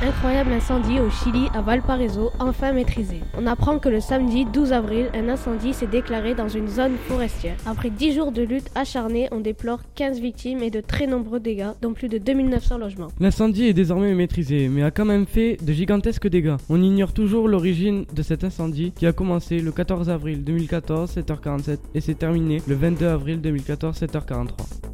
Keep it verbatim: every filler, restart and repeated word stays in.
Incroyable incendie au Chili à Valparaiso, enfin maîtrisé. On apprend que le samedi douze avril, un incendie s'est déclaré dans une zone forestière. Après dix jours de lutte acharnée, on déplore quinze victimes et de très nombreux dégâts, dont plus de deux mille neuf cents logements. L'incendie est désormais maîtrisé, mais a quand même fait de gigantesques dégâts. On ignore toujours l'origine de cet incendie qui a commencé le quatorze avril deux mille quatorze, sept heures quarante-sept, et s'est terminé le vingt-deux avril deux mille quatorze, sept heures quarante-trois.